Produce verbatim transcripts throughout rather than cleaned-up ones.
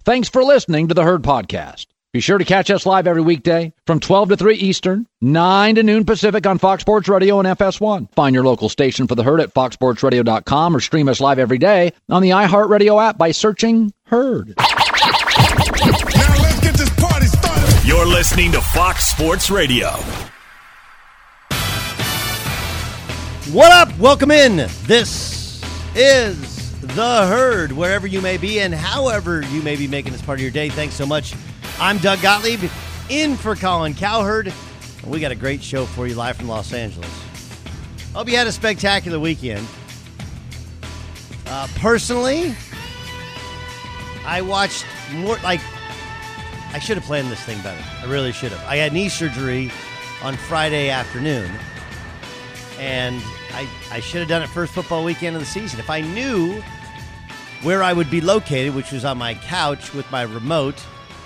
Thanks for listening to the Herd Podcast. Be sure to catch us live every weekday from twelve to three Eastern, nine to noon Pacific on Fox Sports Radio and F S one. Find your local station for the Herd at fox sports radio dot com or stream us live every day on the iHeartRadio app by searching Herd. Now let's get this party started. You're listening to Fox Sports Radio. What up? Welcome in. This is The Herd, wherever you may be and however you may be making this part of your day. Thanks so much. I'm Doug Gottlieb, in for Colin Cowherd. And we got a great show for you live from Los Angeles. Hope you had a spectacular weekend. Uh, personally, I watched more, like, I should have planned this thing better. I really should have. I had knee surgery on Friday afternoon, and I, I should have done it first football weekend of the season. If I knew where I would be located, which was on my couch with my remote,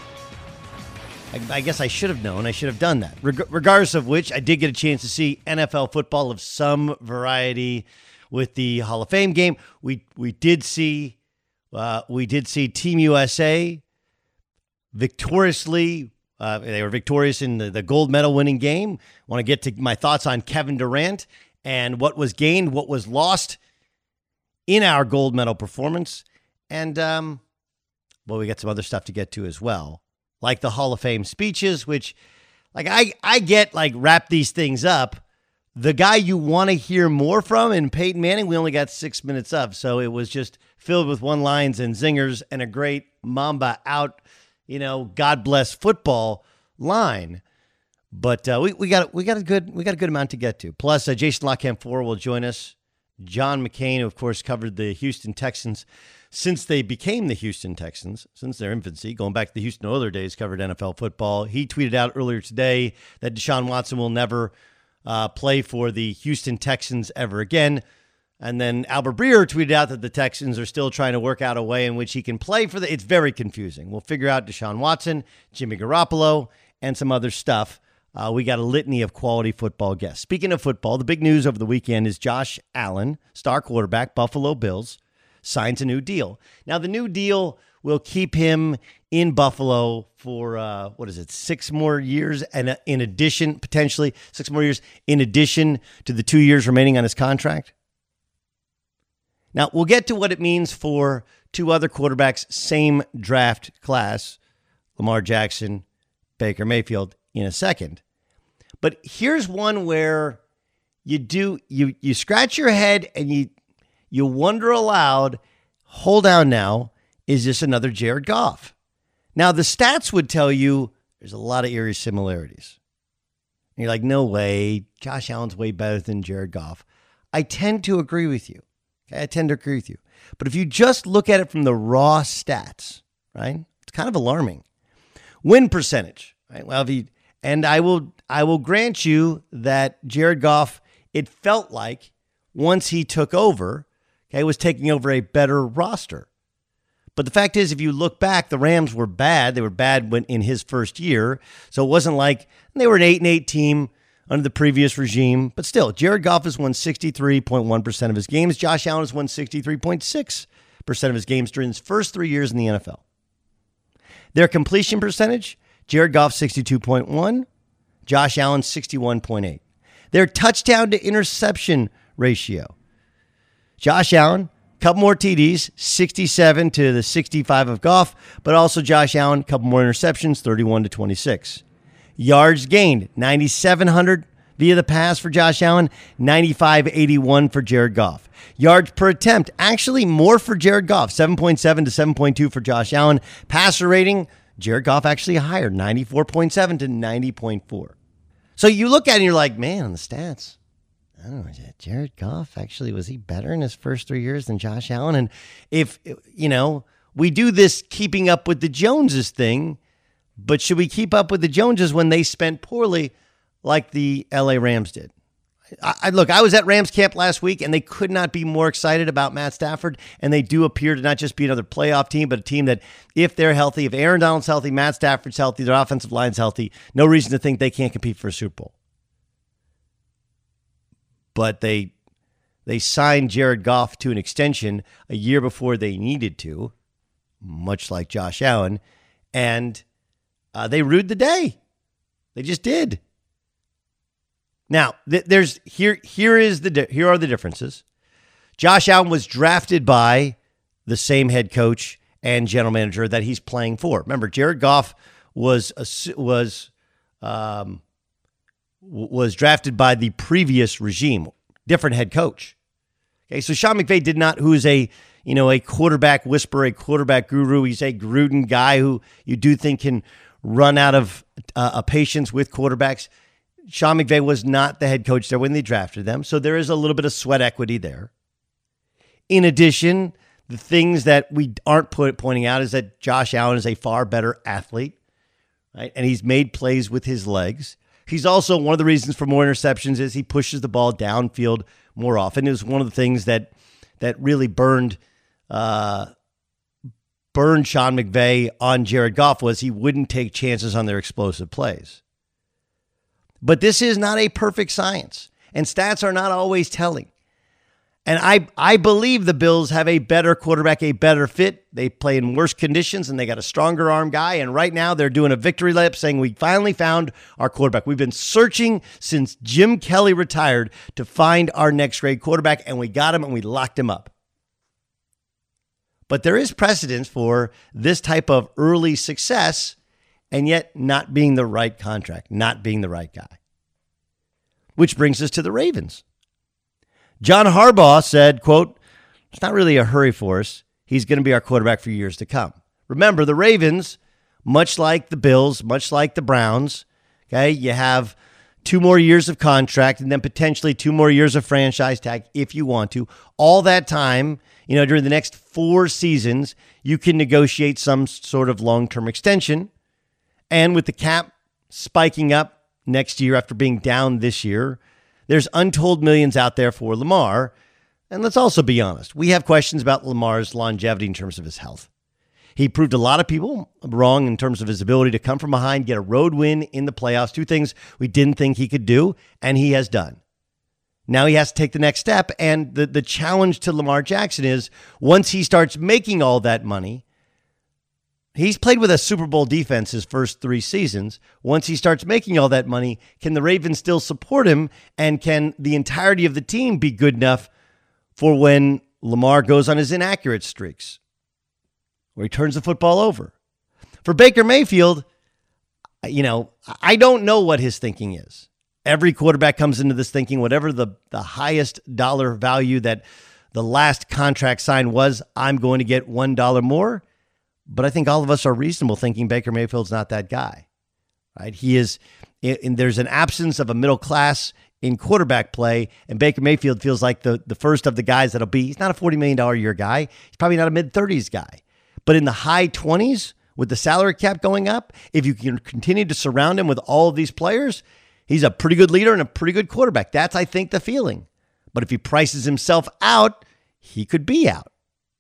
I, I guess I should have known. I should have done that. Reg- regardless of which, I did get a chance to see N F L football of some variety with the Hall of Fame game. We we did see uh, we did see Team U S A victoriously. Uh, they were victorious in the, the gold medal winning game. I want to get to my thoughts on Kevin Durant and what was gained, what was lost in our gold medal performance. And, um, well, we got some other stuff to get to as well, like the Hall of Fame speeches, which, like, I, I get, like, wrap these things up. The guy you want to hear more from, in Peyton Manning, we only got six minutes of, so it was just filled with one-liners and zingers and a great Mamba out, you know, God bless football line. But uh, we we got we got a good we got a good amount to get to. Plus, uh, Jason LaCamfora will join us. John McCain, who of course, covered the Houston Texans since they became the Houston Texans, since their infancy, going back to the Houston Oilers days, covered N F L football. He tweeted out earlier today that Deshaun Watson will never uh, play for the Houston Texans ever again. And then Albert Breer tweeted out that the Texans are still trying to work out a way in which he can play for the. It's very confusing. We'll figure out Deshaun Watson, Jimmy Garoppolo, and some other stuff. Uh, we got a litany of quality football guests. Speaking of football, the big news over the weekend is Josh Allen, star quarterback, Buffalo Bills, signs a new deal. Now, the new deal will keep him in Buffalo for, uh, what is it, six more years, and in addition, potentially six more years, in addition to the two years remaining on his contract. Now, we'll get to what it means for two other quarterbacks, same draft class, Lamar Jackson, Baker Mayfield, in a second. But here's one where you do you you scratch your head and you you wonder aloud, hold on now, is this another Jared Goff? Now, the stats would tell you there's a lot of eerie similarities. And you're like, no way, Josh Allen's way better than Jared Goff. I tend to agree with you. Okay, I tend to agree with you. But if you just look at it from the raw stats, right, it's kind of alarming. Win percentage, right? Well, if you, and I will I will grant you that Jared Goff, it felt like once he took over, okay, was taking over a better roster. But the fact is, if you look back, the Rams were bad. They were bad when in his first year. So it wasn't like they were an eight and eight team under the previous regime. But still, Jared Goff has won sixty-three point one percent of his games. Josh Allen has won sixty-three point six percent of his games during his first three years in the N F L. Their completion percentage, Jared Goff sixty-two point one, Josh Allen sixty-one point eight. Their touchdown to interception ratio, Josh Allen, a couple more T Ds, sixty-seven to the sixty-five of Goff, but also Josh Allen, a couple more interceptions, thirty-one to twenty-six. Yards gained, ninety-seven hundred via the pass for Josh Allen, ninety-five eighty-one for Jared Goff. Yards per attempt, actually more for Jared Goff, seven point seven to seven point two for Josh Allen. Passer rating, Jared Goff actually higher, ninety-four point seven to ninety point four. So you look at it and you're like, man, on the stats, I don't know, Jared Goff actually, was he better in his first three years than Josh Allen? And if, you know, we do this keeping up with the Joneses thing, but should we keep up with the Joneses when they spent poorly like the L A Rams did? I, I look, I was at Rams camp last week, and they could not be more excited about Matt Stafford, and they do appear to not just be another playoff team, but a team that, if they're healthy, if Aaron Donald's healthy, Matt Stafford's healthy, their offensive line's healthy, no reason to think they can't compete for a Super Bowl. But they they signed Jared Goff to an extension a year before they needed to, much like Josh Allen, and uh, they rued the day. They just did. Now, th- there's here. Here is the di- here are the differences. Josh Allen was drafted by the same head coach and general manager that he's playing for. Remember, Jared Goff was a, was um, was drafted by the previous regime, different head coach. Okay, so Sean McVay did not, who is a you know a quarterback whisperer, a quarterback guru. He's a Gruden guy who you do think can run out of uh, a patience with quarterbacks. Sean McVay was not the head coach there when they drafted them, so there is a little bit of sweat equity there. In addition, the things that we aren't put, pointing out is that Josh Allen is a far better athlete, right? And he's made plays with his legs. He's also, one of the reasons for more interceptions is he pushes the ball downfield more often. It was one of the things that that really burned uh, burned Sean McVay on Jared Goff was he wouldn't take chances on their explosive plays. But this is not a perfect science, and stats are not always telling. And I, I believe the Bills have a better quarterback, a better fit. They play in worse conditions, and they got a stronger arm guy. And right now they're doing a victory lap saying we finally found our quarterback. We've been searching since Jim Kelly retired to find our next grade quarterback, and we got him, and we locked him up. But there is precedence for this type of early success and yet not being the right contract, not being the right guy. Which brings us to the Ravens. John Harbaugh said, quote, "It's not really a hurry for us. He's going to be our quarterback for years to come." Remember, the Ravens, much like the Bills, much like the Browns, okay, you have two more years of contract and then potentially two more years of franchise tag if you want to. All that time, you know, during the next four seasons, you can negotiate some sort of long-term extension. And with the cap spiking up next year after being down this year, there's untold millions out there for Lamar. And let's also be honest. We have questions about Lamar's longevity in terms of his health. He proved a lot of people wrong in terms of his ability to come from behind, get a road win in the playoffs, two things we didn't think he could do, and he has done. Now he has to take the next step. And the, the challenge to Lamar Jackson is once he starts making all that money, he's played with a Super Bowl defense his first three seasons. Once he starts making all that money, can the Ravens still support him? And can the entirety of the team be good enough for when Lamar goes on his inaccurate streaks, where he turns the football over? For Baker Mayfield, you know, I don't know what his thinking is. Every quarterback comes into this thinking, whatever the, the highest dollar value that the last contract signed was, I'm going to get one dollar more. But I think all of us are reasonable thinking Baker Mayfield's not that guy, right? He is, and there's an absence of a middle class in quarterback play, and Baker Mayfield feels like the, the first of the guys that'll be, he's not a forty million dollars a year guy. He's probably not a mid-thirties guy. But in the high twenties, with the salary cap going up, if you can continue to surround him with all of these players, he's a pretty good leader and a pretty good quarterback. That's, I think, the feeling. But if he prices himself out, he could be out.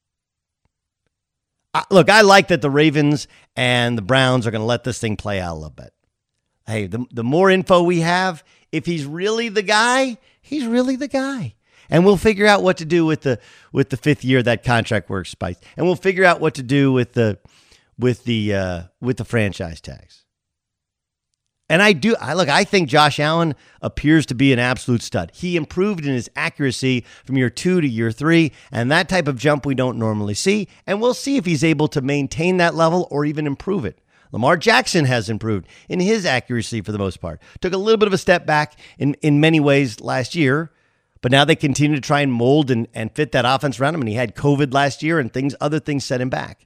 Look, I like that the Ravens and the Browns are going to let this thing play out a little bit. Hey, the, the more info we have, if he's really the guy, he's really the guy. And we'll figure out what to do with the with the fifth year that contract works spikes. And we'll figure out what to do with the with the uh, with the franchise tags. And I do, I look, I think Josh Allen appears to be an absolute stud. He improved in his accuracy from year two to year three, and that type of jump we don't normally see. And we'll see if he's able to maintain that level or even improve it. Lamar Jackson has improved in his accuracy for the most part. Took a little bit of a step back in, in many ways last year, but now they continue to try and mold and, and fit that offense around him. And he had COVID last year and things, other things set him back.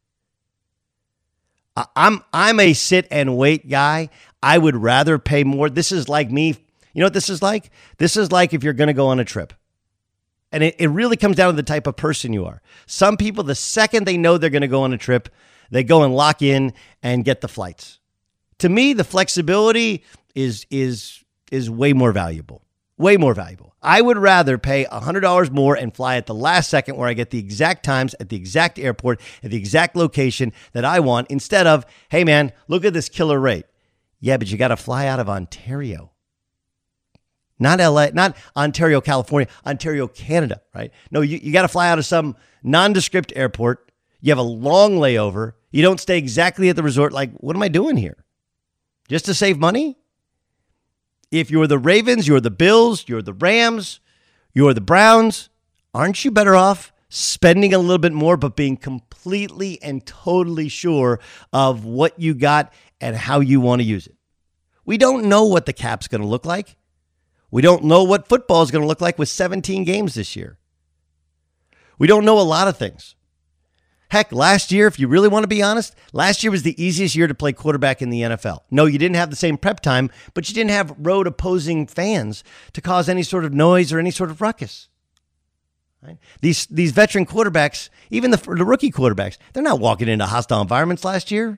I'm I'm a sit and wait guy. I would rather pay more. This is like me. You know what this is like? This is like if you're going to go on a trip. And it, it really comes down to the type of person you are. Some people, the second they know they're going to go on a trip, they go and lock in and get the flights. To me, the flexibility is is is way more valuable. Way more valuable. I would rather pay one hundred dollars more and fly at the last second where I get the exact times at the exact airport at the exact location that I want instead of, hey, man, look at this killer rate. Yeah, but you got to fly out of Ontario. Not L A, not Ontario, California, Ontario, Canada, right? No, you, you got to fly out of some nondescript airport. You have a long layover. You don't stay exactly at the resort. Like, what am I doing here? Just to save money? If you're the Ravens, you're the Bills, you're the Rams, you're the Browns, aren't you better off spending a little bit more but being completely and totally sure of what you got and how you want to use it? We don't know what the cap's going to look like. We don't know what football is going to look like with seventeen games this year. We don't know a lot of things. Heck, last year, if you really want to be honest, last year was the easiest year to play quarterback in the N F L. No, you didn't have the same prep time, but you didn't have road opposing fans to cause any sort of noise or any sort of ruckus. Right? These these veteran quarterbacks, even the, the rookie quarterbacks, they're not walking into hostile environments last year.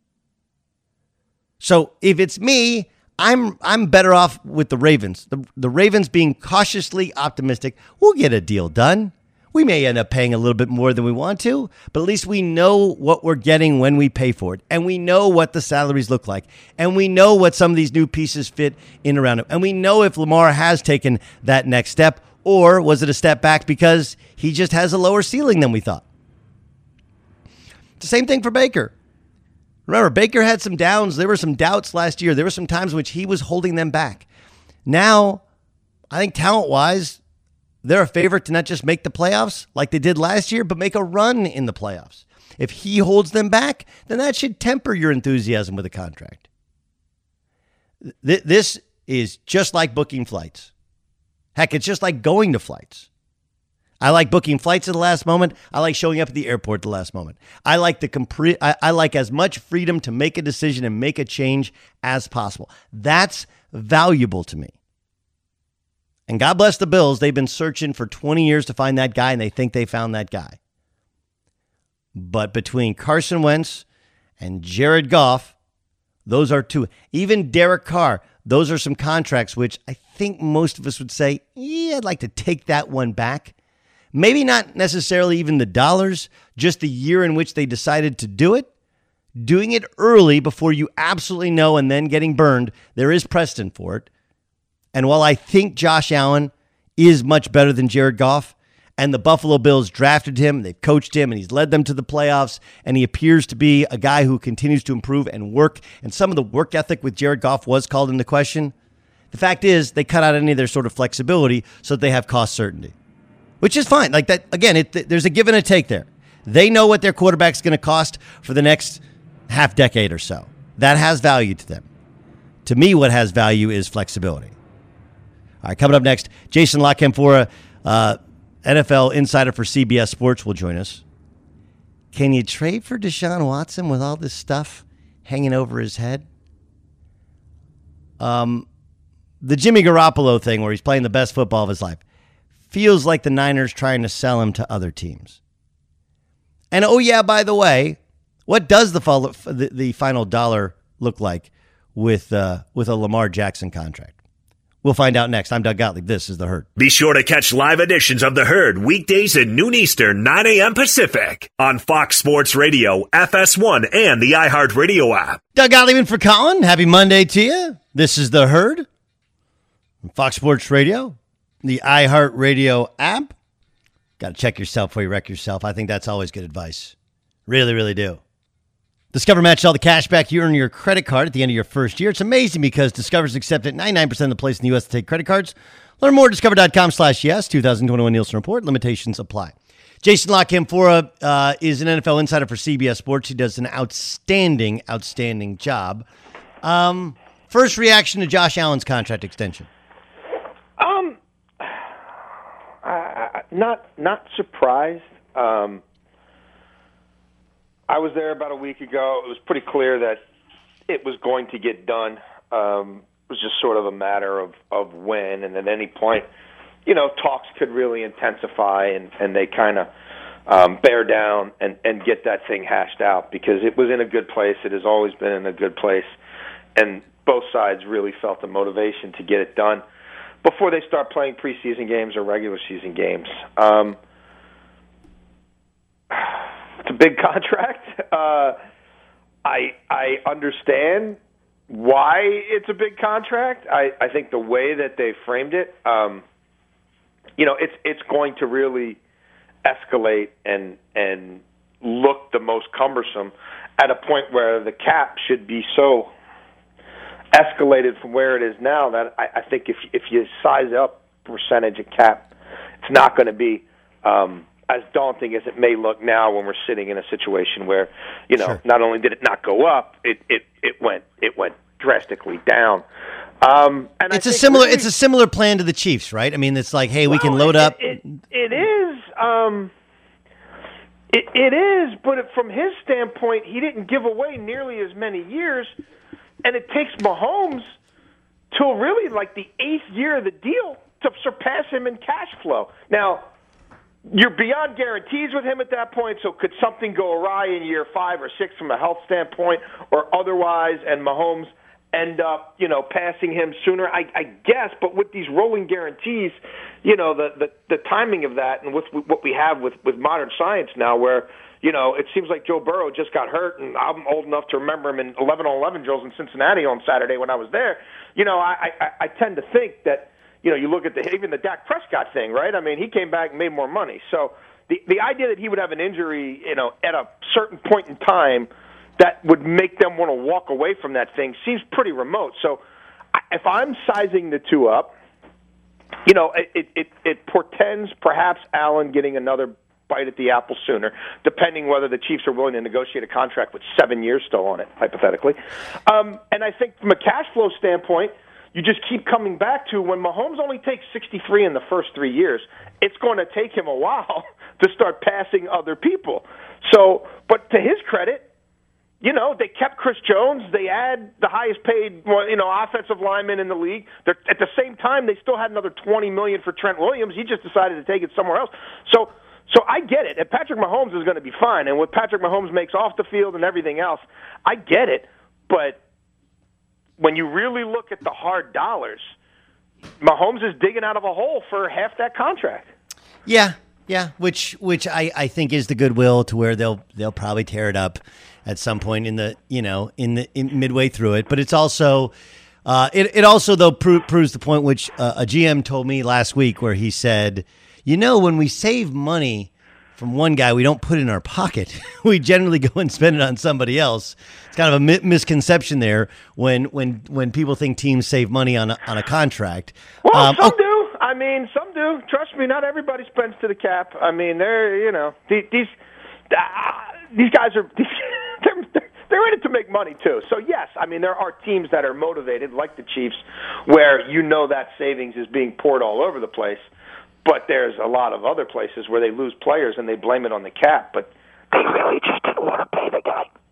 So if it's me, I'm I'm better off with the Ravens. The, the Ravens being cautiously optimistic. We'll get a deal done. We may end up paying a little bit more than we want to, but at least we know what we're getting when we pay for it. And we know what the salaries look like. And we know what some of these new pieces fit in around it. And we know if Lamar has taken that next step, or was it a step back because he just has a lower ceiling than we thought. It's the same thing for Baker. Remember, Baker had some downs. There were some doubts last year. There were some times in which he was holding them back. Now, I think talent-wise, they're a favorite to not just make the playoffs like they did last year, but make a run in the playoffs. If he holds them back, then that should temper your enthusiasm with a contract. Th- this is just like booking flights. Heck, it's just like going to flights. I like booking flights at the last moment. I like showing up at the airport at the last moment. I like the compre- I, I like as much freedom to make a decision and make a change as possible. That's valuable to me. And God bless the Bills. They've been searching for twenty years to find that guy, and they think they found that guy. But between Carson Wentz and Jared Goff, those are two. Even Derek Carr, those are some contracts which I think most of us would say, yeah, I'd like to take that one back. Maybe not necessarily even the dollars, just the year in which they decided to do it. Doing it early before you absolutely know and then getting burned, there is precedent for it. And while I think Josh Allen is much better than Jared Goff, and the Buffalo Bills drafted him, they've coached him, and he's led them to the playoffs, and he appears to be a guy who continues to improve and work, and some of the work ethic with Jared Goff was called into question, the fact is they cut out any of their sort of flexibility so that they have cost certainty, which is fine. Like that, again, it, there's a give and a take there. They know what their quarterback's going to cost for the next half decade or so. That has value to them. To me, what has value is flexibility. All right, coming up next, Jason La Canfora, uh, N F L insider for C B S Sports, will join us. Can you trade for Deshaun Watson with all this stuff hanging over his head? Um, the Jimmy Garoppolo thing, where he's playing the best football of his life, feels like the Niners trying to sell him to other teams. And oh yeah, by the way, what does the follow, the, the final dollar look like with uh, with a Lamar Jackson contract? We'll find out next. I'm Doug Gottlieb. This is The Herd. Be sure to catch live editions of The Herd weekdays at noon Eastern, nine a.m. Pacific on Fox Sports Radio, F S one, and the iHeartRadio app. Doug Gottlieb in for Colin. Happy Monday to you. This is The Herd on Fox Sports Radio, the iHeartRadio app. Got to check yourself before you wreck yourself. I think that's always good advice. Really, really do. Discover matches all the cash back you earn on your credit card at the end of your first year. It's amazing because Discover's accepted ninety-nine percent of the places in the U S to take credit cards. Learn more at discover.com slash yes. twenty twenty-one Nielsen Report. Limitations apply. Jason La Canfora uh, is an N F L insider for C B S Sports. He does an outstanding, outstanding job. Um, first reaction to Josh Allen's contract extension. Um, I, not not surprised. Um, I was there about a week ago. It was pretty clear that it was going to get done. Um, it was just sort of a matter of, of when, and at any point, you know, talks could really intensify, and, and they kind of um, bear down and, and get that thing hashed out, because it was in a good place. It has always been in a good place, and both sides really felt the motivation to get it done before they start playing preseason games or regular season games. Um, it's a big contract. Uh, I I understand why it's a big contract. I, I think the way that they framed it, um, you know, it's it's going to really escalate and and look the most cumbersome at a point where the cap should be so escalated from where it is now that I, I think if if you size up percentage of cap, it's not going to be um, as daunting as it may look now when we're sitting in a situation where, you know, Sure. not only did it not go up, it it, it went it went drastically down. Um, and It's I a think similar really, it's a similar plan to the Chiefs, right? I mean, it's like, hey, we can well, load it, up. It, it, it is. Um, it, it is, but it, from his standpoint, he didn't give away nearly as many years, and it takes Mahomes till really like the eighth year of the deal to surpass him in cash flow. Now, you're beyond guarantees with him at that point, so could something go awry in year five or six from a health standpoint or otherwise, and Mahomes end up, you know, passing him sooner? I, I guess, but with these rolling guarantees, you know, the, the, the timing of that and with what we have with, with modern science now where, you know, it seems like Joe Burrow just got hurt, and I'm old enough to remember him in eleven on eleven drills in Cincinnati on Saturday when I was there. You know, I, I, I tend to think that, you know, you look at the even the Dak Prescott thing, right? I mean, he came back and made more money. So the the idea that he would have an injury, you know, at a certain point in time that would make them want to walk away from that thing seems pretty remote. So if I'm sizing the two up, you know, it it, it portends perhaps Allen getting another bite at the apple sooner, depending whether the Chiefs are willing to negotiate a contract with seven years still on it, hypothetically. Um, and I think from a cash flow standpoint, you just keep coming back to when Mahomes only takes sixty-three in the first three years, it's going to take him a while to start passing other people. So, but to his credit, you know, they kept Chris Jones. They add the highest paid, you know, offensive lineman in the league. They're, at the same time, they still had another twenty million dollars for Trent Williams. He just decided to take it somewhere else. So, so I get it. And Patrick Mahomes is going to be fine. And what Patrick Mahomes makes off the field and everything else, I get it. But when you really look at the hard dollars, Mahomes is digging out of a hole for half that contract. Yeah, yeah, which which I, I think is the goodwill to where they'll they'll probably tear it up at some point in the you know in the in midway through it. But it's also uh, it it also though pro- proves the point which uh, a G M told me last week where he said, you know, when we save money from one guy, we don't put it in our pocket. We generally go and spend it on somebody else. It's kind of a mi- misconception there when when when people think teams save money on a, on a contract. Well, Um, some oh, do. I mean, some do. Trust me, not everybody spends to the cap. I mean, they're you know these these, uh, these guys are they're, they're in it to make money too. So yes, I mean there are teams that are motivated, like the Chiefs, where you know that savings is being poured all over the place. But there's a lot of other places where they lose players and they blame it on the cap. But they really just didn't want to pay the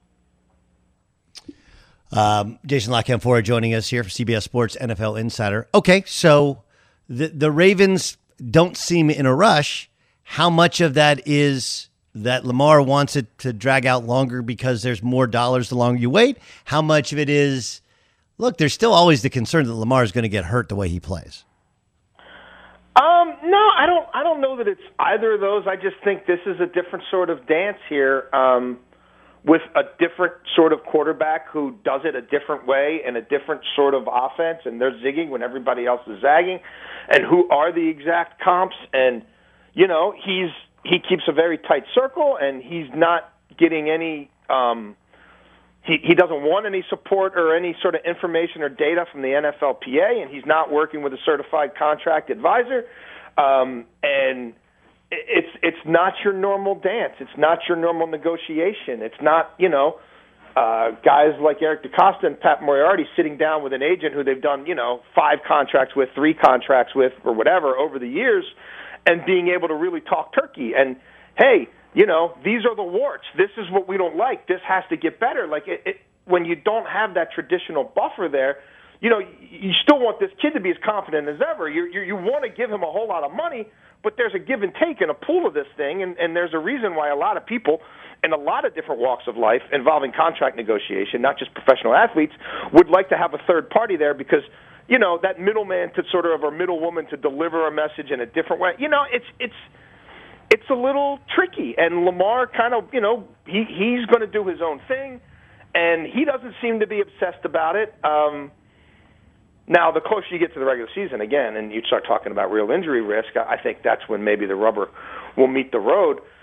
guy. Um, Jason LaCanfora joining us here for C B S Sports N F L Insider. Okay, so the the Ravens don't seem in a rush. How much of that is that Lamar wants it to drag out longer because there's more dollars the longer you wait? How much of it is, look, there's still always the concern that Lamar is going to get hurt the way he plays? Um, no, I don't. I don't know that it's either of those. I just think this is a different sort of dance here, um, with a different sort of quarterback who does it a different way and a different sort of offense, and they're zigging when everybody else is zagging, and who are the exact comps. And you know, he's he keeps a very tight circle, and he's not getting any. Um, He he doesn't want any support or any sort of information or data from the N F L P A, and he's not working with a certified contract advisor. Um, and it's it's not your normal dance. It's not your normal negotiation. It's not, you know, uh, guys like Eric DeCosta and Pat Moriarty sitting down with an agent who they've done, you know, five contracts with, three contracts with, or whatever over the years, and being able to really talk turkey. And, hey, you know, these are the warts. This is what we don't like. This has to get better. Like, it, it, when you don't have that traditional buffer there, you know, you still want this kid to be as confident as ever. You you, you want to give him a whole lot of money, but there's a give and take and a pool of this thing, and, and there's a reason why a lot of people in a lot of different walks of life involving contract negotiation, not just professional athletes, would like to have a third party there because, you know, that middleman to sort of, or middle woman to deliver a message in a different way. You know, it's it's it's a little tricky, and Lamar kind of, you know, he he's going to do his own thing, and he doesn't seem to be obsessed about it. Um, now, the closer you get to the regular season, again, and you start talking about real injury risk, I think that's when maybe the rubber will meet the road.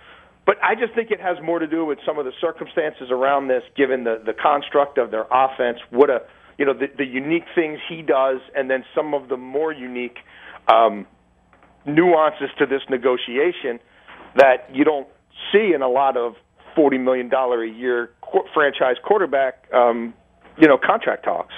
but I just think it has more to do with some of the circumstances around this, given the, the construct of their offense, what a you know the, the unique things he does, and then some of the more unique um, nuances to this negotiation that you don't see in a lot of forty million dollars a year qu- franchise quarterback um, you know contract talks.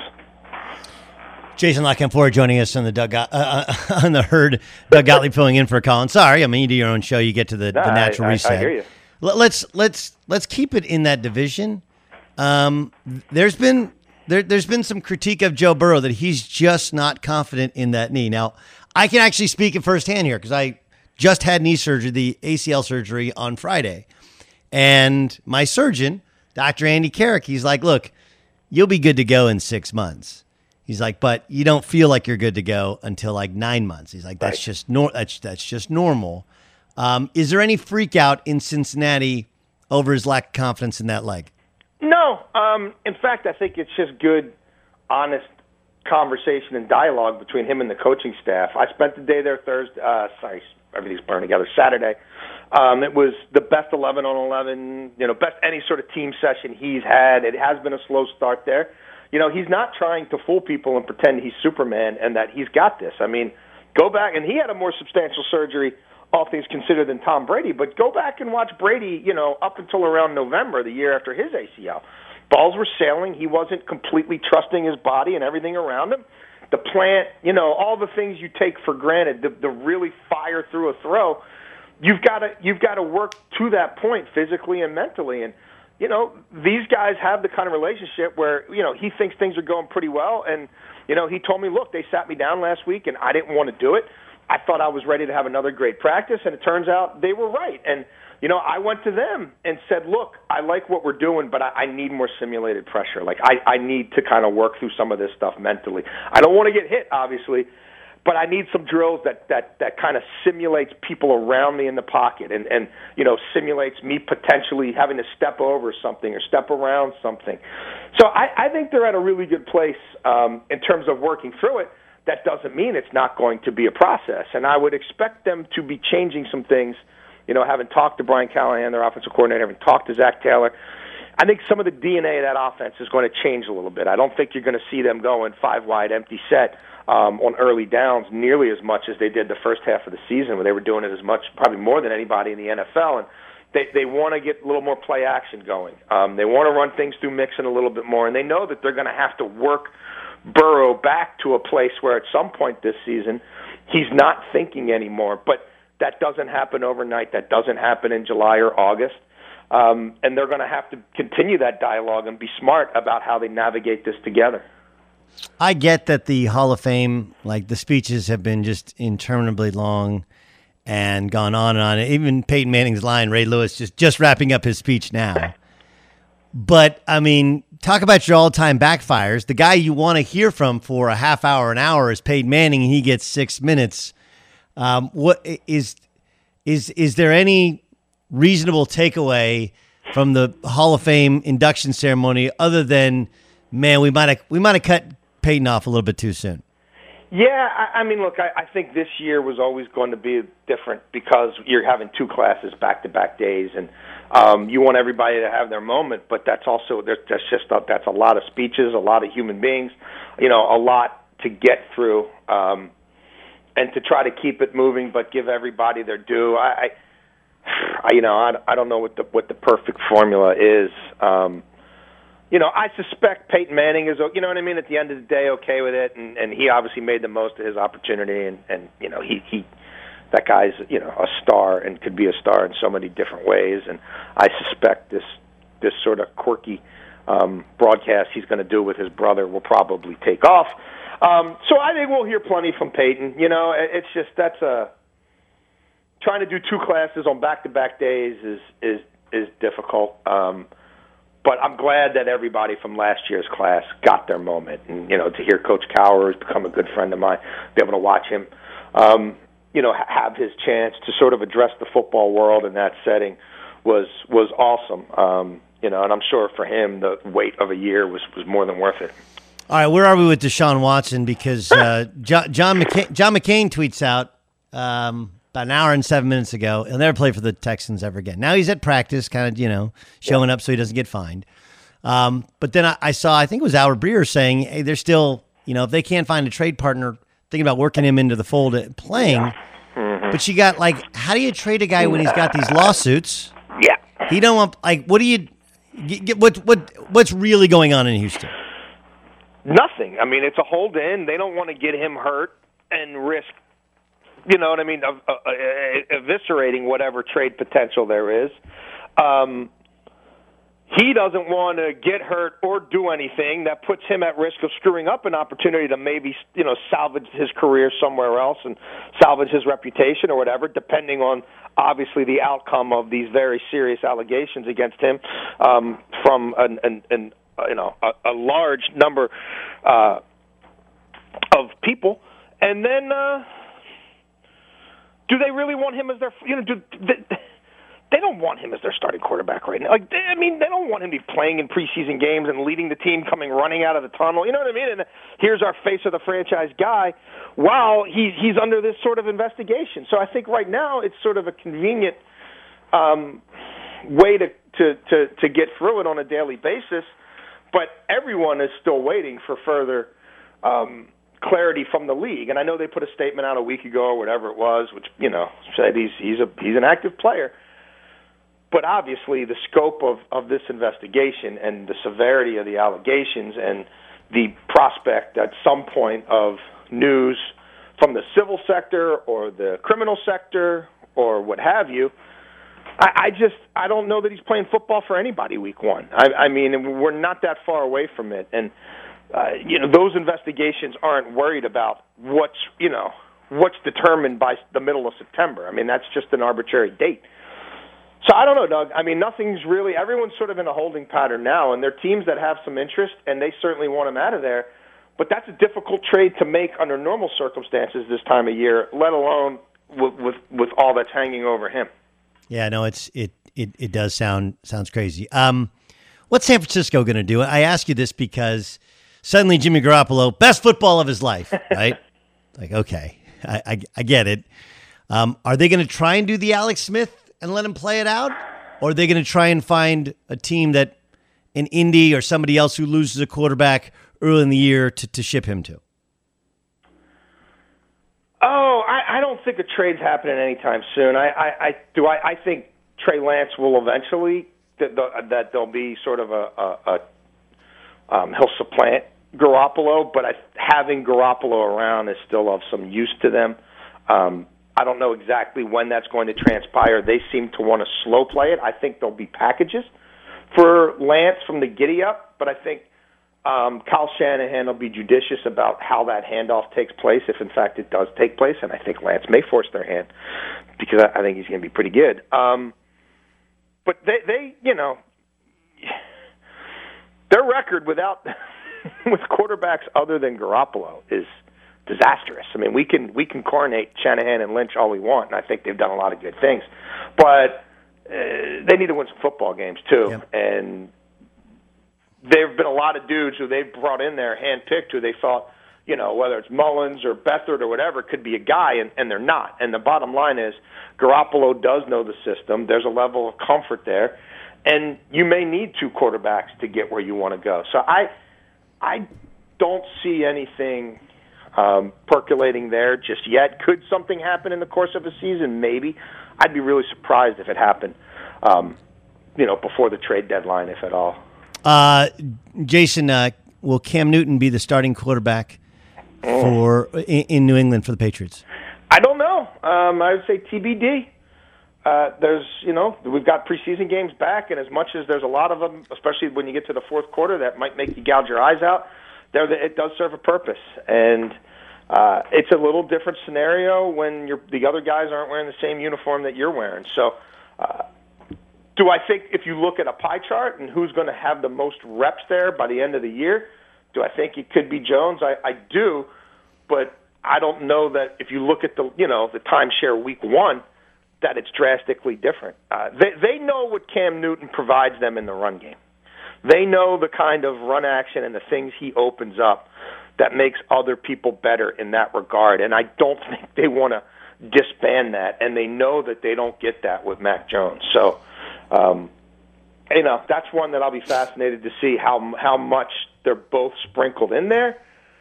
Jason La Canfora joining us on the Doug uh, uh, on the herd. Doug Gottlieb filling in for Colin. Sorry, I mean you do your own show. You get to the, Nah, the natural I, reset. I, I hear you. Let, let's let's let's keep it in that division. Um, there's been there there's been some critique of Joe Burrow that he's just not confident in that knee. Now I can actually speak it firsthand here because I just had knee surgery, the A C L surgery on Friday, and my surgeon, Doctor Andy Carrick, he's like, "Look, you'll be good to go in six months." He's like, but you don't feel like you're good to go until like nine months. He's like, that's right. just nor that's that's just normal. Um, is there any freak out in Cincinnati over his lack of confidence in that leg? No. Um, in fact, I think it's just good, honest conversation and dialogue between him and the coaching staff. I spent the day there Thursday. Uh, sorry, everything's burned together. Saturday. Um, it was the best eleven on eleven. You know, best any sort of team session he's had. It has been a slow start there. You know, he's not trying to fool people and pretend he's Superman and that he's got this. I mean, go back, and he had a more substantial surgery, all things considered, than Tom Brady, but go back and watch Brady, you know, up until around November, the year after his A C L. Balls were sailing. He wasn't completely trusting his body and everything around him. The plant, you know, all the things you take for granted, the, the really fire through a throw, you've got to you've got to work to that point physically and mentally. And you know, these guys have the kind of relationship where, you know, he thinks things are going pretty well. And, you know, he told me, look, they sat me down last week and I didn't want to do it. I thought I was ready to have another great practice. And it turns out they were right. And, you know, I went to them and said, look, I like what we're doing, but I, I need more simulated pressure. Like, I, I need to kind of work through some of this stuff mentally. I don't want to get hit, obviously, but I need some drills that, that, that kind of simulates people around me in the pocket and, and, you know, simulates me potentially having to step over something or step around something. So I, I think they're at a really good place um, in terms of working through it. That doesn't mean it's not going to be a process. And I would expect them to be changing some things, you know, having talked to Brian Callahan, their offensive coordinator, having talked to Zach Taylor. I think some of the D N A of that offense is going to change a little bit. I don't think you're going to see them going five wide, empty set um, on early downs nearly as much as they did the first half of the season, where they were doing it as much, probably more than anybody in the N F L. And they they want to get a little more play action going. Um, they want to run things through Mixon a little bit more, and they know that they're going to have to work Burrow back to a place where at some point this season he's not thinking anymore. But that doesn't happen overnight. That doesn't happen in July or August. Um, and they're going to have to continue that dialogue and be smart about how they navigate this together. I get that the Hall of Fame, like the speeches have been just interminably long and gone on and on. Even Peyton Manning's line, Ray Lewis, just, just wrapping up his speech now. But, I mean, talk about your all-time backfires. The guy you want to hear from for a half hour, an hour is Peyton Manning, and he gets six minutes. Um, what is is is there any reasonable takeaway from the Hall of Fame induction ceremony other than, man, we might have we might have cut Peyton off a little bit too soon? Yeah, I, I mean, look, I, I think this year was always going to be different because you're having two classes back-to-back days, and um, you want everybody to have their moment, but that's also that's just a, that's a lot of speeches, a lot of human beings, you know, a lot to get through, um, and to try to keep it moving, but give everybody their due. I. I I, you know, I, I don't know what the what the perfect formula is. Um, you know, I suspect Peyton Manning is, you know what I mean, at the end of the day, okay with it, and, and he obviously made the most of his opportunity, and, and you know, he, he that guy's, you know, a star and could be a star in so many different ways, and I suspect this this sort of quirky um, broadcast he's going to do with his brother will probably take off. Um, so I think we'll hear plenty from Peyton. You know, it's just that's a trying to do two classes on back-to-back days is is is difficult. Um, but I'm glad that everybody from last year's class got their moment. And, you know, to hear Coach Cowher, who's become a good friend of mine, be able to watch him, um, you know, ha- have his chance to sort of address the football world in that setting was was awesome. Um, you know, and I'm sure for him the wait of a year was, was more than worth it. All right, where are we with Deshaun Watson? Because uh, John, John, McCain, John McCain tweets out, um, about an hour and seven minutes ago. He'll never play for the Texans ever again. Now he's at practice, kind of, you know, showing yeah. up so he doesn't get fined. Um, but then I, I saw, I think it was Albert Breer saying, hey, they're still, you know, if they can't find a trade partner, thinking about working him into the fold at playing. Yeah. Mm-hmm. But you got, like, how do you trade a guy when he's got these lawsuits? Yeah. He don't want, like, what do you, get, what, what, what's really going on in Houston? Nothing. I mean, it's a hold in. They don't want to get him hurt and risk, you know what I mean, uh, uh, uh, eviscerating whatever trade potential there is. Um, he doesn't want to get hurt or do anything that puts him at risk of screwing up an opportunity to maybe, you know, salvage his career somewhere else and salvage his reputation or whatever, depending on, obviously, the outcome of these very serious allegations against him um, from an, an, an you know, a, a large number uh, of people. And then, uh, do they really want him as their, you know, do they, they don't want him as their starting quarterback right now. Like, they, I mean, they don't want him to be playing in preseason games and leading the team, coming running out of the tunnel. You know what I mean? And here's our face of the franchise guy while he, he's under this sort of investigation. So I think right now it's sort of a convenient um, way to, to, to, to get through it on a daily basis. But everyone is still waiting for further um, clarity from the league. And I know they put a statement out a week ago or whatever it was, which, you know, said he's he's a he's an active player. But obviously the scope of, of this investigation and the severity of the allegations and the prospect at some point of news from the civil sector or the criminal sector or what have you, I, I just I don't know that he's playing football for anybody week one. I, I mean, we're not that far away from it, and uh, you know those investigations aren't worried about what's you know what's determined by the middle of September. I mean, that's just an arbitrary date. So I don't know, Doug. I mean, nothing's really. Everyone's sort of in a holding pattern now, and there are teams that have some interest, and they certainly want him out of there. But that's a difficult trade to make under normal circumstances this time of year, let alone with with, with all that's hanging over him. Yeah, no, it's it it it does sound sounds crazy. Um, what's San Francisco going to do? I ask you this because suddenly Jimmy Garoppolo, best football of his life, right? Like, okay, I I, I get it. Um, are they going to try and do the Alex Smith and let him play it out, or are they going to try and find a team that in Indy or somebody else who loses a quarterback early in the year to, to ship him to? Oh, I, I don't think a trade's happening anytime soon. I, I, I do. I, I think Trey Lance will eventually that the, that there'll be sort of a, a, a um, he'll supplant Garoppolo, but I, having Garoppolo around is still of some use to them. Um, I don't know exactly when that's going to transpire. They seem to want to slow play it. I think there'll be packages for Lance from the giddy up, but I think Um, Kyle Shanahan will be judicious about how that handoff takes place, if in fact it does take place, and I think Lance may force their hand because I think he's going to be pretty good. Um, but they, they, you know, their record without with quarterbacks other than Garoppolo is disastrous. I mean, we can we can coronate Shanahan and Lynch all we want, and I think they've done a lot of good things, but uh, they need to win some football games too, yep. and there have been a lot of dudes who they've brought in there, handpicked, who they thought, you know, whether it's Mullins or Beathard or whatever, could be a guy, and, and they're not. And the bottom line is Garoppolo does know the system. There's a level of comfort there, and you may need two quarterbacks to get where you want to go. So I, I don't see anything um, percolating there just yet. Could something happen in the course of a season? Maybe. I'd be really surprised if it happened, um, you know, before the trade deadline, if at all. Uh, Jason, uh, will Cam Newton be the starting quarterback for in, in New England for the Patriots? I don't know. Um, I would say T B D. Uh, there's, you know, we've got preseason games back, and as much as there's a lot of them, especially when you get to the fourth quarter, that might make you gouge your eyes out. There, it does serve a purpose, and uh, it's a little different scenario when you're, the other guys aren't wearing the same uniform that you're wearing. So. Uh, Do I think if you look at a pie chart and who's going to have the most reps there by the end of the year, do I think it could be Jones? I, I do, but I don't know that if you look at the you know the timeshare week one, that it's drastically different. Uh, they they know what Cam Newton provides them in the run game. They know the kind of run action and the things he opens up that makes other people better in that regard. And I don't think they want to disband that, and they know that they don't get that with Mac Jones. So, um, you know, that's one that I'll be fascinated to see how how much they're both sprinkled in there.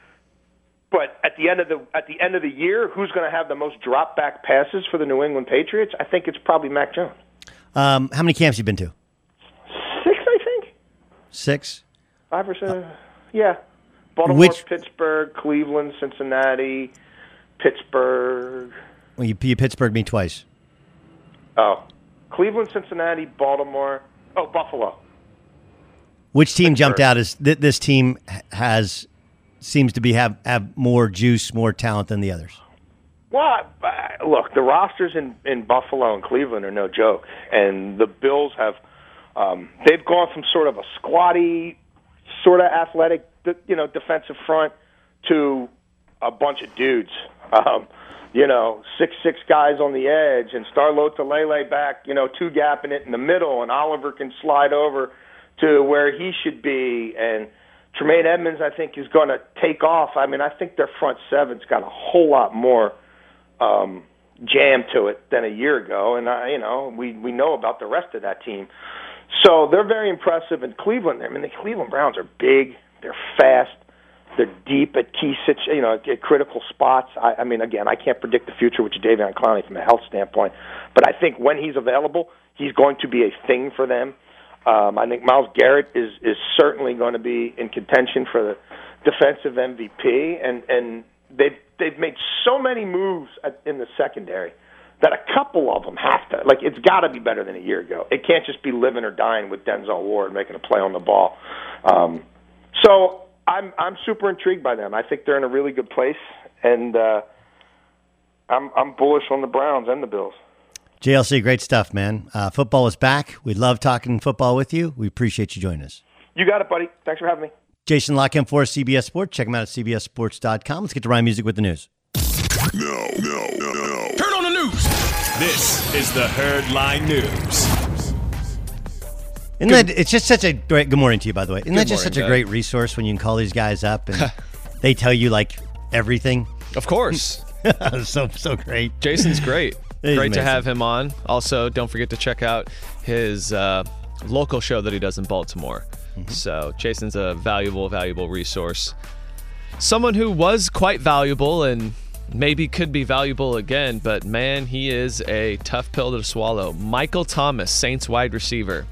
But at the end of the at the end of the year, who's going to have the most drop back passes for the New England Patriots? I think it's probably Mac Jones. Um, how many camps you been to? Six, I think. Six. Five or seven. Uh, yeah. Baltimore, which, Pittsburgh, Cleveland, Cincinnati, Pittsburgh. Well, you, you Pittsburgh me twice. Oh, Cleveland, Cincinnati, Baltimore. Oh, Buffalo. Which team Pittsburgh. jumped out as th- this team has seems to be have, have more juice, more talent than the others? Well, uh, look, the rosters in, in Buffalo and Cleveland are no joke, and the Bills have um, they've gone from sort of a squatty, sort of athletic, you know, defensive front to a bunch of dudes. Um, you know, six six guys on the edge, and Starlo Talele back, you know, two gapping it in the middle, and Oliver can slide over to where he should be, and Tremaine Edmonds, I think, is going to take off. I mean, I think their front seven's got a whole lot more um, jam to it than a year ago, and I, you know, we we know about the rest of that team. So they're very impressive in Cleveland. I mean, the Cleveland Browns are big, they're fast, they're deep at key, situ- you know, at critical spots. I, I mean, again, I can't predict the future with Jadeveon Clowney from a health standpoint, but I think when he's available, he's going to be a thing for them. Um, I think Myles Garrett is is certainly going to be in contention for the defensive M V P, and and they've they've made so many moves at, in the secondary that a couple of them have to, like, it's got to be better than a year ago. It can't just be living or dying with Denzel Ward making a play on the ball. Um, so I'm I'm super intrigued by them. I think they're in a really good place, and uh, I'm I'm bullish on the Browns and the Bills. J L C, great stuff, man. Uh, football is back. We love talking football with you. We appreciate you joining us. You got it, buddy. Thanks for having me. Jason Lock in for C B S Sports. Check him out at C B S sports dot com. Let's get to Ryan Music with the news. No, no, no, no. Turn on the news. This is the Herd Line News. Isn't that, it's just such a great, good morning to you, by the way. Isn't that just morning, such a Doug. great resource when you can call these guys up and they tell you, like, everything? Of course. so, so great. Jason's great. He's Great to amazing. have him on. Also, don't forget to check out his uh, local show that he does in Baltimore. Mm-hmm. So Jason's a valuable, valuable resource. Someone who was quite valuable and maybe could be valuable again, but man, he is a tough pill to swallow. Michael Thomas, Saints wide receiver,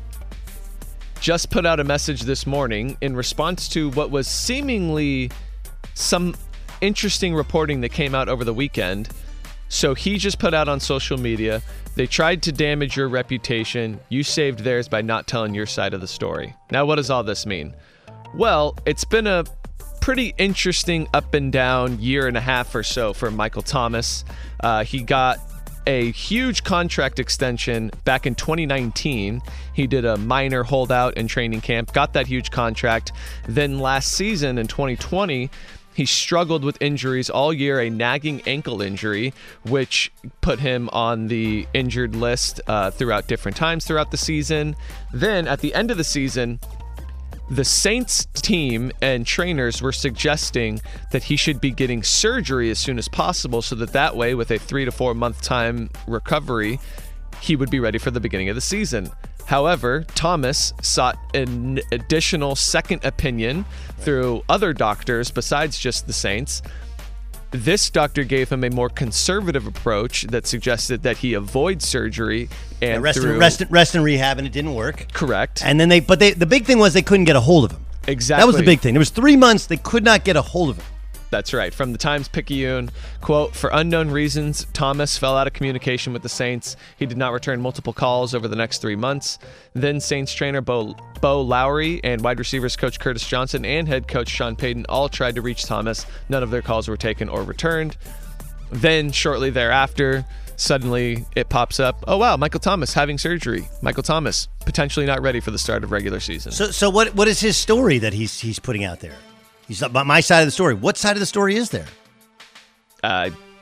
just put out a message this morning in response to what was seemingly some interesting reporting that came out over the weekend. So he just put out on social media, they tried to damage your reputation. You saved theirs by not telling your side of the story. Now, what does all this mean? Well, it's been a pretty interesting up and down year and a half or so for Michael Thomas. Uh, he got a huge contract extension back in twenty nineteen. He did a minor holdout in training camp, got that huge contract. Then last season in twenty twenty, he struggled with injuries all year, a nagging ankle injury, which put him on the injured list uh, throughout different times throughout the season. Then at the end of the season, the Saints team and trainers were suggesting that he should be getting surgery as soon as possible so that that way, with a three to four month time recovery, he would be ready for the beginning of the season. However, Thomas sought an additional second opinion through other doctors besides just the Saints. This doctor gave him a more conservative approach that suggested that he avoid surgery and Yeah, rest, through, in, rest, in, rest in rehab, and it didn't work. correct. And then they, but they, the big thing was they couldn't get a hold of him. Exactly. That was the big thing. There was three months they could not get a hold of him. That's right. From the Times-Picayune, quote, for unknown reasons, Thomas fell out of communication with the Saints. He did not return multiple calls over the next three months. Then Saints trainer Bo, Bo Lowry and wide receivers coach Curtis Johnson and head coach Sean Payton all tried to reach Thomas. None of their calls were taken or returned. Then shortly thereafter, suddenly it pops up, oh wow, Michael Thomas having surgery. Michael Thomas potentially not ready for the start of regular season. So, so what? What is his story that he's he's putting out there? He's about my side of the story. What side of the story is there? Uh,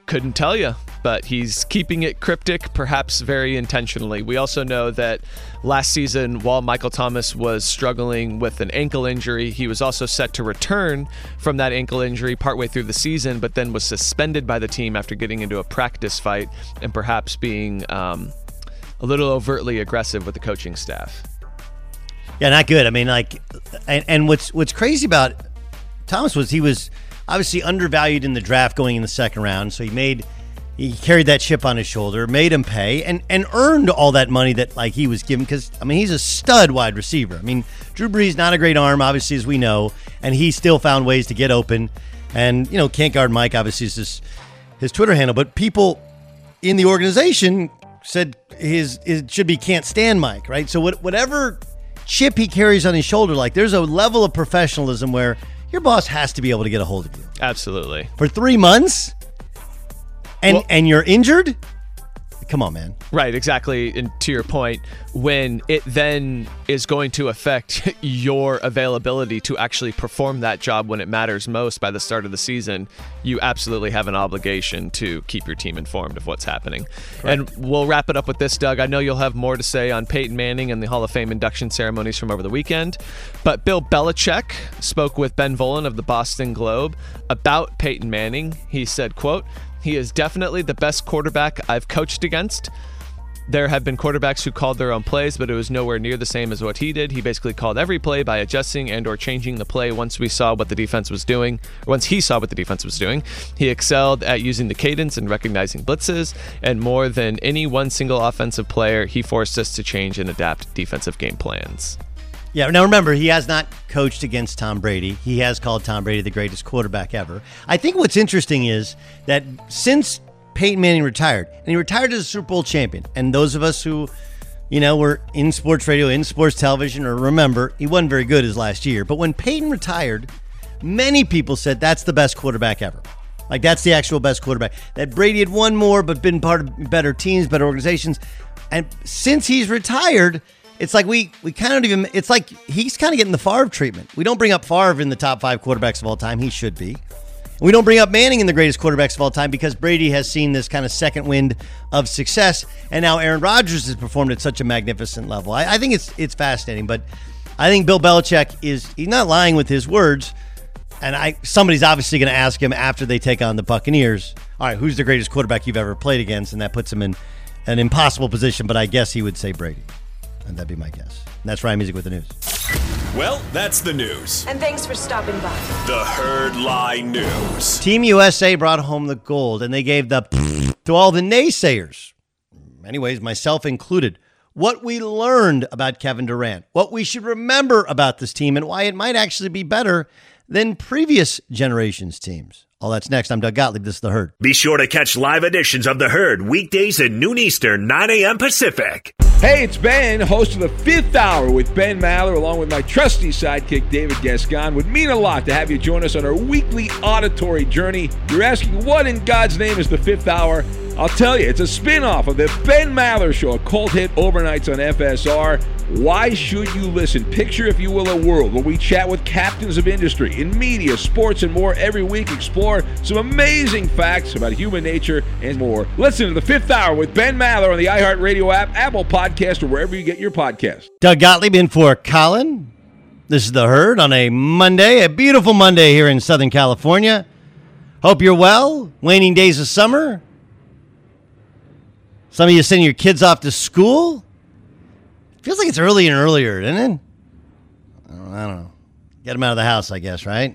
Couldn't tell you, but he's keeping it cryptic, perhaps very intentionally. We also know that last season, while Michael Thomas was struggling with an ankle injury, he was also set to return from that ankle injury partway through the season, but then was suspended by the team after getting into a practice fight and perhaps being um, a little overtly aggressive with the coaching staff. Yeah, not good. I mean, like, and, and what's what's crazy about Thomas was he was obviously undervalued in the draft going in the second round, so he made he carried that chip on his shoulder, made him pay, and and earned all that money that like he was given because I mean he's a stud wide receiver. I mean Drew Brees not a great arm, obviously, as we know, and he still found ways to get open, and you know can't guard Mike obviously is his his Twitter handle, but people in the organization said his it should be can't stand Mike, right? So what, whatever chip he carries on his shoulder, like there's a level of professionalism where your boss has to be able to get a hold of you. Absolutely. For three months? And well, and you're injured? Come on, man. Right, exactly. And to your point, when it then is going to affect your availability to actually perform that job when it matters most by the start of the season, you absolutely have an obligation to keep your team informed of what's happening. Right. And we'll wrap it up with this, Doug. I know you'll have more to say on Peyton Manning and the Hall of Fame induction ceremonies from over the weekend, but Bill Belichick spoke with Ben Volin of the Boston Globe about Peyton Manning. He said, quote, "He is definitely the best quarterback I've coached against. There have been quarterbacks who called their own plays, but it was nowhere near the same as what he did. He basically called every play by adjusting and or changing the play once we saw what the defense was doing, or once he saw what the defense was doing. He excelled at using the cadence and recognizing blitzes, and more than any one single offensive player, he forced us to change and adapt defensive game plans." Yeah, now remember, he has not coached against Tom Brady. He has called Tom Brady the greatest quarterback ever. I think what's interesting is that since Peyton Manning retired, and he retired as a Super Bowl champion, and those of us who, you know, were in sports radio, in sports television, or remember, he wasn't very good his last year. But when Peyton retired, many people said that's the best quarterback ever. Like, that's the actual best quarterback. That Brady had won more, but been part of better teams, better organizations. And since he's retired, it's like we we kind of even, it's like he's kind of getting the Favre treatment. We don't bring up Favre in the top five quarterbacks of all time. He should be. We don't bring up Manning in the greatest quarterbacks of all time because Brady has seen this kind of second wind of success. And now Aaron Rodgers has performed at such a magnificent level. I, I think it's it's fascinating, but I think Bill Belichick is, he's not lying with his words. And I somebody's obviously going to ask him after they take on the Buccaneers, all right, who's the greatest quarterback you've ever played against? And that puts him in an impossible position, but I guess he would say Brady. And that'd be my guess. And that's Ryan Music with the news. Well, that's the news. And thanks for stopping by. The Herd Lie News. Team U S A brought home the gold, and they gave the to all the naysayers. Anyways, myself included. What we learned about Kevin Durant, what we should remember about this team, and why it might actually be better than previous generations' teams. All that's next. I'm Doug Gottlieb. This is The Herd. Be sure to catch live editions of The Herd weekdays at noon Eastern, nine a.m. Pacific. Hey, it's Ben, host of the Fifth Hour with Ben Maller, along with my trusty sidekick, David Gascon. Would mean a lot to have you join us on our weekly auditory journey. You're asking, what in God's name is the Fifth Hour? I'll tell you, it's a spin-off of the Ben Maller Show, a cult hit overnights on F S R. Why should you listen? Picture, if you will, a world where we chat with captains of industry in media, sports, and more every week. Explore some amazing facts about human nature and more. Listen to the Fifth Hour with Ben Maller on the iHeartRadio app, Apple Podcast, or wherever you get your podcasts. Doug Gottlieb in for Colin. This is The Herd on a Monday, a beautiful Monday here in Southern California. Hope you're well. Waning days of summer. Some of you sending your kids off to school. Feels like it's earlier and earlier, doesn't it? I don't, I don't know. Get them out of the house, I guess, right?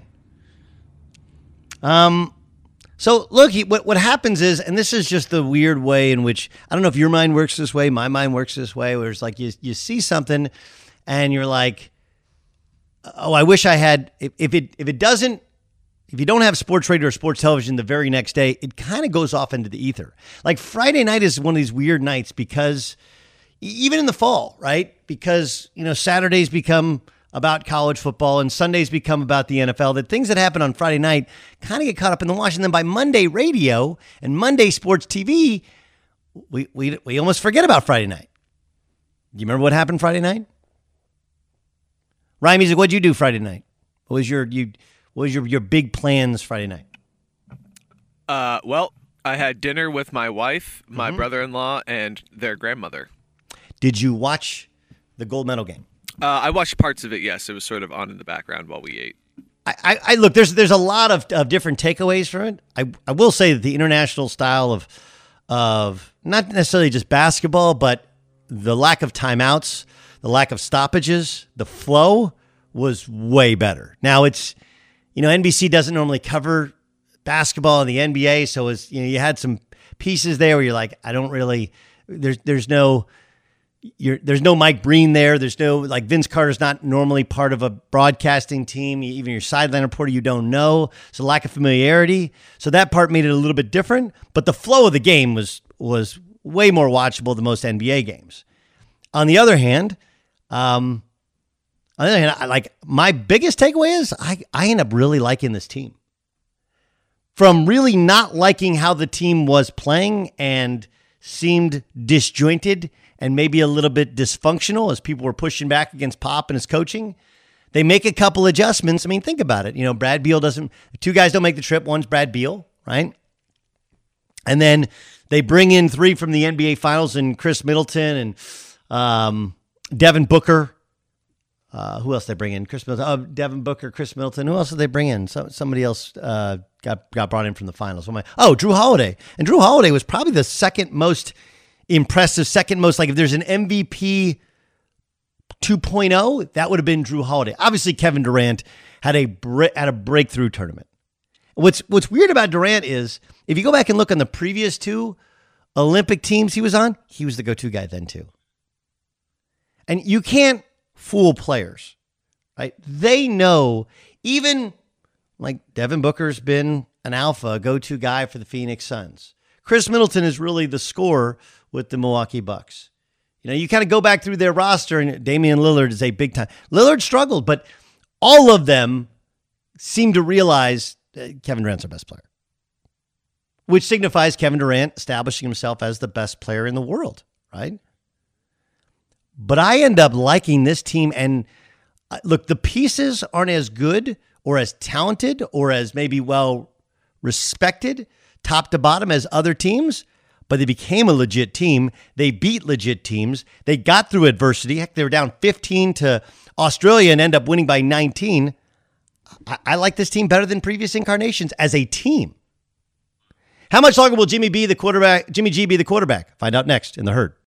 Um. So, look, he, what, what happens is, and this is just the weird way in which, I don't know if your mind works this way, my mind works this way, where it's like you, you see something and you're like, oh, I wish I had, if, if it if it doesn't, if you don't have sports radio or sports television the very next day, it kind of goes off into the ether. Like Friday night is one of these weird nights because even in the fall, right? Because, you know, Saturdays become about college football and Sundays become about the N F L. That things that happen on Friday night kind of get caught up in the wash. And then by Monday radio and Monday sports T V, we we we almost forget about Friday night. Do you remember what happened Friday night? Ryan Music, what'd you do Friday night? What was your you what was your, your big plans Friday night? Uh, well, I had dinner with my wife, my Mm-hmm. brother-in-law, and their grandmother. Did you watch the gold medal game? Uh, I watched parts of it, yes. It was sort of on in the background while we ate. I, I, I look, there's there's a lot of, of different takeaways from it. I, I will say that the international style of of not necessarily just basketball, but the lack of timeouts, the lack of stoppages, the flow was way better. Now it's, you know, N B C doesn't normally cover basketball in the N B A, so it's, you know, you had some pieces there where you're like, I don't really, there's there's no. You're, there's no Mike Breen there. There's no, like, Vince Carter's not normally part of a broadcasting team. Even your sideline reporter, you don't know. So lack of familiarity. So that part made it a little bit different. But the flow of the game was was way more watchable than most N B A games. On the other hand, um, on the other hand, I, like my biggest takeaway is I, I end up really liking this team. From really not liking how the team was playing and seemed disjointed and maybe a little bit dysfunctional as people were pushing back against Pop and his coaching. They make a couple adjustments. I mean, think about it. You know, Brad Beal doesn't, two guys don't make the trip. One's Brad Beal, right? And then they bring in three from the N B A Finals and Chris Middleton and um, Devin Booker. Uh, who else they bring in? Chris Middleton, oh, Devin Booker, Chris Middleton. Who else did they bring in? So, somebody else uh, got, got brought in from the finals. Oh, Drew Holiday. And Drew Holiday was probably the second most impressive, second most, like if there's an M V P two point oh, that would have been Drew Holiday. Obviously, Kevin Durant had a had a breakthrough tournament. What's what's weird about Durant is if you go back and look on the previous two Olympic teams he was on, he was the go-to guy then too. And you can't fool players, right? They know, even like Devin Booker's been an alpha, go-to guy for the Phoenix Suns. Chris Middleton is really the scorer with the Milwaukee Bucks. You know, you kind of go back through their roster, and Damian Lillard is a big time. Lillard struggled, but all of them seem to realize that Kevin Durant's our best player, which signifies Kevin Durant establishing himself as the best player in the world, right? But I end up liking this team, and uh, look, the pieces aren't as good or as talented or as maybe well respected top to bottom as other teams, but they became a legit team. They beat legit teams. They got through adversity. Heck, they were down fifteen to Australia and end up winning by nineteen. I, I like this team better than previous incarnations as a team. How much longer will Jimmy be the quarterback? Jimmy G be the quarterback? Find out next in The Herd.